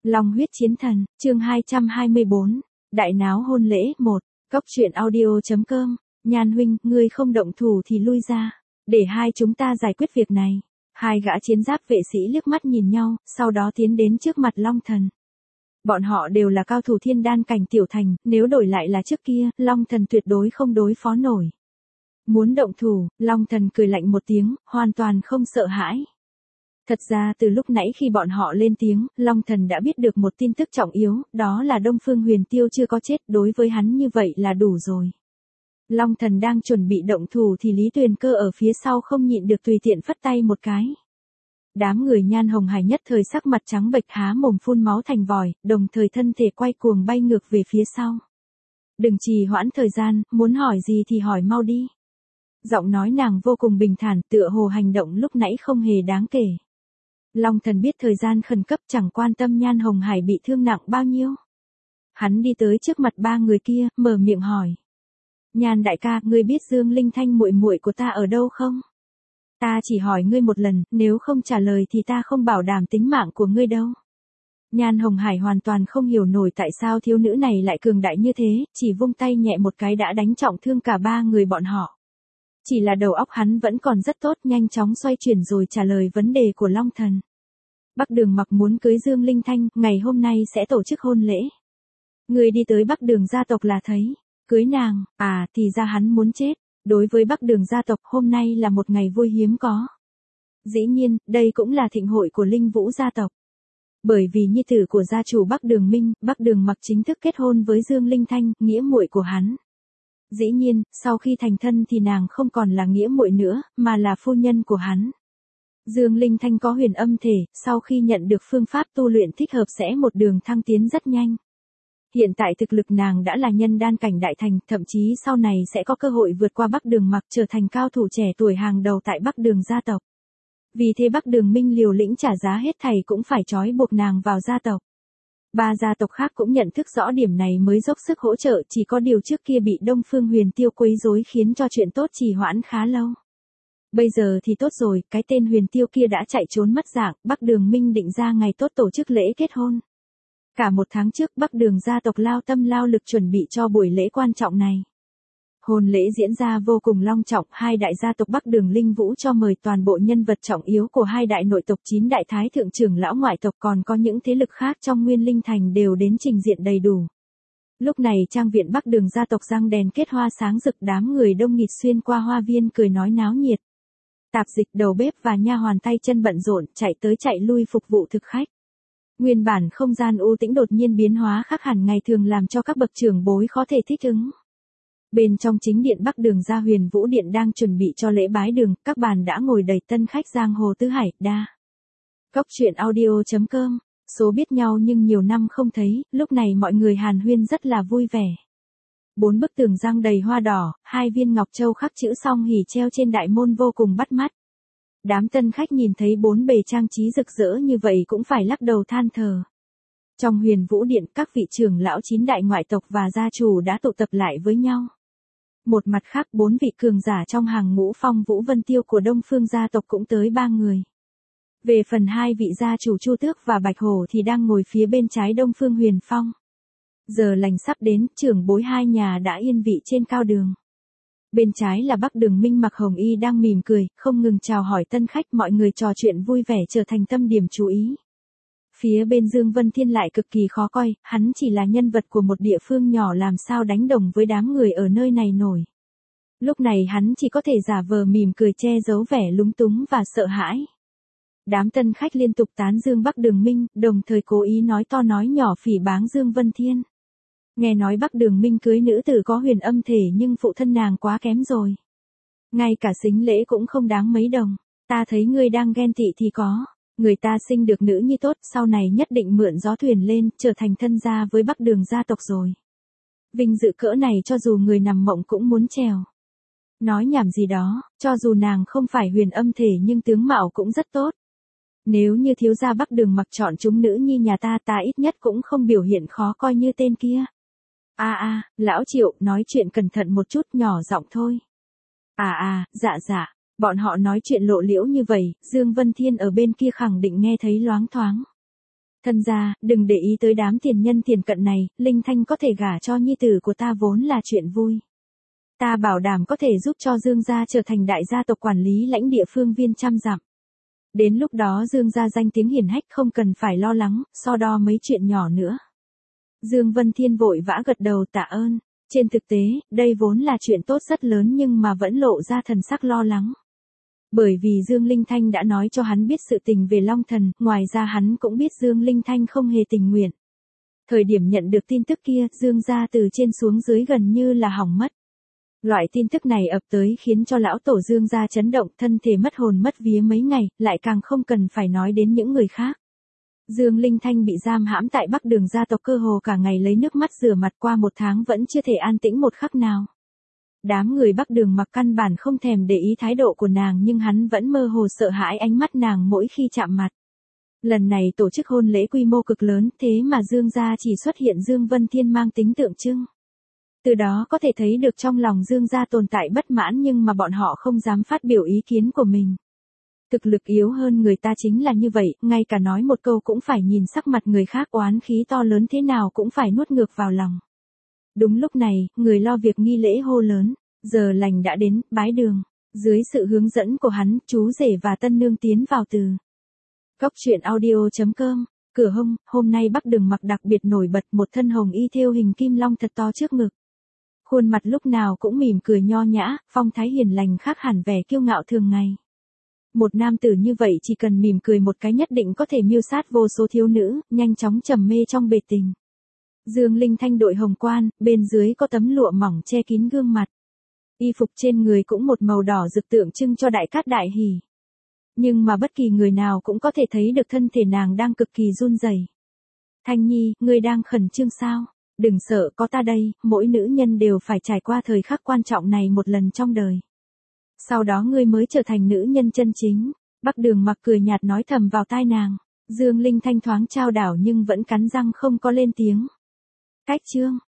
Long huyết chiến thần, chương 224, đại náo hôn lễ 1, cóc truyện audio.com, Nhan huynh, ngươi không động thủ thì lui ra, để hai chúng ta giải quyết việc này. Hai gã chiến giáp vệ sĩ liếc mắt nhìn nhau, sau đó tiến đến trước mặt Long Thần. Bọn họ đều là cao thủ thiên đan cảnh tiểu thành, nếu đổi lại là trước kia, Long Thần tuyệt đối không đối phó nổi. Muốn động thủ, Long Thần cười lạnh một tiếng, hoàn toàn không sợ hãi. Thật ra từ lúc nãy khi bọn họ lên tiếng, Long Thần đã biết được một tin tức trọng yếu, đó là Đông Phương Huyền Tiêu chưa có chết, đối với hắn như vậy là đủ rồi. Long Thần đang chuẩn bị động thủ thì Lý Tuyền Cơ ở phía sau không nhịn được tùy tiện phất tay một cái. Đám người Nhan Hồng Hải nhất thời sắc mặt trắng bệch há mồm phun máu thành vòi, đồng thời thân thể quay cuồng bay ngược về phía sau. Đừng trì hoãn thời gian, muốn hỏi gì thì hỏi mau đi. Giọng nói nàng vô cùng bình thản, tựa hồ hành động lúc nãy không hề đáng kể. Long Thần biết thời gian khẩn cấp, chẳng quan tâm Nhan Hồng Hải bị thương nặng bao nhiêu. Hắn đi tới trước mặt ba người kia, mở miệng hỏi. Nhan đại ca, ngươi biết Dương Linh Thanh muội muội của ta ở đâu không? Ta chỉ hỏi ngươi một lần, nếu không trả lời thì ta không bảo đảm tính mạng của ngươi đâu. Nhan Hồng Hải hoàn toàn không hiểu nổi tại sao thiếu nữ này lại cường đại như thế, chỉ vung tay nhẹ một cái đã đánh trọng thương cả ba người bọn họ. Chỉ là đầu óc hắn vẫn còn rất tốt, nhanh chóng xoay chuyển rồi trả lời vấn đề của Long Thần. Bắc Đường Mặc muốn cưới Dương Linh Thanh, ngày hôm nay sẽ tổ chức hôn lễ. Người đi tới Bắc Đường gia tộc là thấy, cưới nàng, thì ra hắn muốn chết. Đối với Bắc Đường gia tộc hôm nay là một ngày vui hiếm có. Dĩ nhiên, đây cũng là thịnh hội của Linh Vũ gia tộc. Bởi vì nhi tử của gia chủ Bắc Đường Minh, Bắc Đường Mặc chính thức kết hôn với Dương Linh Thanh, nghĩa muội của hắn. Dĩ nhiên, sau khi thành thân thì nàng không còn là nghĩa muội nữa, mà là phu nhân của hắn. Dương Linh Thanh có huyền âm thể, sau khi nhận được phương pháp tu luyện thích hợp sẽ một đường thăng tiến rất nhanh. Hiện tại thực lực nàng đã là nhân đan cảnh đại thành, thậm chí sau này sẽ có cơ hội vượt qua Bắc Đường Mặc trở thành cao thủ trẻ tuổi hàng đầu tại Bắc Đường gia tộc. Vì thế Bắc Đường Minh liều lĩnh trả giá hết thảy cũng phải trói buộc nàng vào gia tộc. Ba gia tộc khác cũng nhận thức rõ điểm này mới dốc sức hỗ trợ, chỉ có điều trước kia bị Đông Phương Huyền Tiêu quấy rối khiến cho chuyện tốt trì hoãn khá lâu. Bây giờ thì tốt rồi, cái tên Huyền Tiêu kia đã chạy trốn mất dạng, Bắc Đường Minh định ra ngày tốt tổ chức lễ kết hôn. Cả một tháng trước Bắc Đường gia tộc lao tâm lao lực chuẩn bị cho buổi lễ quan trọng này. Hôn lễ diễn ra vô cùng long trọng, hai đại gia tộc Bắc Đường Linh Vũ cho mời toàn bộ nhân vật trọng yếu của hai đại nội tộc 9 đại thái thượng trưởng lão ngoại tộc, còn có những thế lực khác trong Nguyên Linh Thành đều đến trình diện đầy đủ. Lúc này trang viện Bắc Đường gia tộc răng đèn kết hoa sáng rực, đám người đông nghịt xuyên qua hoa viên cười nói náo nhiệt. Tạp dịch, đầu bếp và nha hoàn tay chân bận rộn, chạy tới chạy lui phục vụ thực khách. Nguyên bản không gian u tĩnh đột nhiên biến hóa khác hẳn ngày thường làm cho các bậc trưởng bối khó thể thích ứng. Bên trong chính điện Bắc Đường gia Huyền Vũ Điện đang chuẩn bị cho lễ bái đường, các bàn đã ngồi đầy tân khách giang hồ tứ hải, đa. Cóc truyện audio.com, số biết nhau nhưng nhiều năm không thấy, lúc này mọi người hàn huyên rất là vui vẻ. 4 bức tường răng đầy hoa đỏ, 2 viên ngọc châu khắc chữ song hỷ treo trên đại môn vô cùng bắt mắt. Đám tân khách nhìn thấy 4 bề trang trí rực rỡ như vậy cũng phải lắc đầu than thở. Trong Huyền Vũ Điện, các vị trưởng lão 9 đại ngoại tộc và gia chủ đã tụ tập lại với nhau. Một mặt khác, 4 vị cường giả trong hàng ngũ Phong Vũ Vân Tiêu của Đông Phương gia tộc cũng tới 3 người. Về phần 2 vị gia chủ Chu Tước và Bạch Hổ thì đang ngồi phía bên trái Đông Phương Huyền Phong. Giờ lành sắp đến, trưởng bối hai nhà đã yên vị trên cao đường. Bên trái là Bắc Đường Minh mặc hồng y đang mỉm cười, không ngừng chào hỏi tân khách, mọi người trò chuyện vui vẻ trở thành tâm điểm chú ý. Phía bên Dương Vân Thiên lại cực kỳ khó coi, hắn chỉ là nhân vật của một địa phương nhỏ làm sao đánh đồng với đám người ở nơi này nổi. Lúc này hắn chỉ có thể giả vờ mỉm cười che giấu vẻ lúng túng và sợ hãi. Đám tân khách liên tục tán dương Bắc Đường Minh, đồng thời cố ý nói to nói nhỏ phỉ báng Dương Vân Thiên. Nghe nói Bắc Đường Minh cưới nữ tử có huyền âm thể nhưng phụ thân nàng quá kém rồi. Ngay cả sính lễ cũng không đáng mấy đồng, ta thấy ngươi đang ghen tị thì có. Người ta sinh được nữ nhi tốt, sau này nhất định mượn gió thuyền lên, trở thành thân gia với Bắc Đường gia tộc rồi. Vinh dự cỡ này cho dù người nằm mộng cũng muốn trèo. Nói nhảm gì đó, cho dù nàng không phải huyền âm thể nhưng tướng mạo cũng rất tốt. Nếu như thiếu gia Bắc Đường Mặc chọn chúng nữ nhi nhà ta, ta ít nhất cũng không biểu hiện khó coi như tên kia. Lão Triệu, nói chuyện cẩn thận một chút, nhỏ giọng thôi. Dạ. Bọn họ nói chuyện lộ liễu như vậy, Dương Vân Thiên ở bên kia khẳng định nghe thấy loáng thoáng. Thân gia, đừng để ý tới đám tiền nhân tiền cận này, Linh Thanh có thể gả cho nhi tử của ta vốn là chuyện vui. Ta bảo đảm có thể giúp cho Dương gia trở thành đại gia tộc quản lý lãnh địa phương viên trăm dặm. Đến lúc đó Dương gia danh tiếng hiển hách không cần phải lo lắng, so đo mấy chuyện nhỏ nữa. Dương Vân Thiên vội vã gật đầu tạ ơn. Trên thực tế, đây vốn là chuyện tốt rất lớn nhưng mà vẫn lộ ra thần sắc lo lắng. Bởi vì Dương Linh Thanh đã nói cho hắn biết sự tình về Long Thần, ngoài ra hắn cũng biết Dương Linh Thanh không hề tình nguyện. Thời điểm nhận được tin tức kia, Dương gia từ trên xuống dưới gần như là hỏng mất. Loại tin tức này ập tới khiến cho lão tổ Dương gia chấn động, thân thể mất hồn mất vía mấy ngày, lại càng không cần phải nói đến những người khác. Dương Linh Thanh bị giam hãm tại Bắc Đường gia tộc cơ hồ cả ngày lấy nước mắt rửa mặt, qua một tháng vẫn chưa thể an tĩnh một khắc nào. Đám người Bắc Đường mặc căn bản không thèm để ý thái độ của nàng nhưng hắn vẫn mơ hồ sợ hãi ánh mắt nàng mỗi khi chạm mặt. Lần này tổ chức hôn lễ quy mô cực lớn, thế mà Dương gia chỉ xuất hiện Dương Vân Thiên mang tính tượng trưng. Từ đó có thể thấy được trong lòng Dương gia tồn tại bất mãn nhưng mà bọn họ không dám phát biểu ý kiến của mình. Thực lực yếu hơn người ta chính là như vậy, ngay cả nói một câu cũng phải nhìn sắc mặt người khác, oán khí to lớn thế nào cũng phải nuốt ngược vào lòng. Đúng lúc này, người lo việc nghi lễ hô lớn, giờ lành đã đến, bái đường. Dưới sự hướng dẫn của hắn, chú rể và tân nương tiến vào từ Cốc truyện audio.com. Cửa hông, hôm nay Bắc Đường mặc đặc biệt nổi bật, một thân hồng y thêu hình kim long thật to trước ngực. Khuôn mặt lúc nào cũng mỉm cười nho nhã, phong thái hiền lành khác hẳn vẻ kiêu ngạo thường ngày. Một nam tử như vậy chỉ cần mỉm cười một cái nhất định có thể miêu sát vô số thiếu nữ, nhanh chóng trầm mê trong bể tình. Dương Linh Thanh đội hồng quan, bên dưới có tấm lụa mỏng che kín gương mặt. Y phục trên người cũng một màu đỏ rực tượng trưng cho đại cát đại hỷ. Nhưng mà bất kỳ người nào cũng có thể thấy được thân thể nàng đang cực kỳ run rẩy. Thanh Nhi, ngươi đang khẩn trương sao? Đừng sợ, có ta đây, mỗi nữ nhân đều phải trải qua thời khắc quan trọng này một lần trong đời. Sau đó ngươi mới trở thành nữ nhân chân chính. Bắc Đường mặc cười nhạt nói thầm vào tai nàng. Dương Linh Thanh thoáng trao đảo nhưng vẫn cắn răng không có lên tiếng. Cách chương.